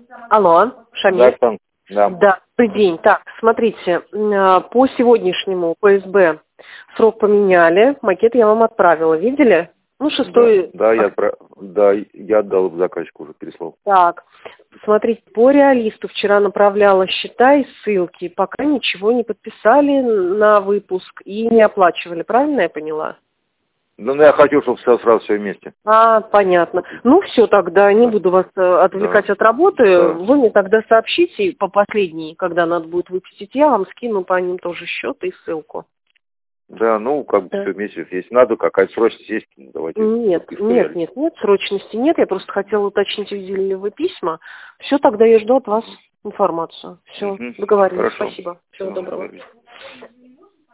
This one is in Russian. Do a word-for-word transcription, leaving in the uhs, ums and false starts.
Алло, Шамиль. Да, да. Да, добрый день. Так, смотрите, по сегодняшнему ПСБ срок поменяли, макет я вам отправила, видели? Ну, шестой... Да, да, я, отправ... да, я отдал заказчику, уже переслал. Так, смотрите, по реалисту вчера направляла счета и ссылки, пока ничего не подписали на выпуск и не оплачивали, правильно я поняла? Ну, я хочу, чтобы все сразу все вместе. А, понятно. Ну, все тогда, не Да. буду вас э, отвлекать Да. от работы. Да. Вы мне тогда сообщите по последней, когда надо будет выпустить, я вам скину по ним тоже счет и ссылку. Да, ну, как бы Да. все вместе. Если надо, какая-то срочность есть, давайте. Нет, нет, нет, нет, срочности нет. Я просто хотела уточнить, видели ли вы письма. Все, тогда я жду от вас информацию. Все, Угу. договорились. Хорошо. Спасибо. Всего Все, доброго. договорились.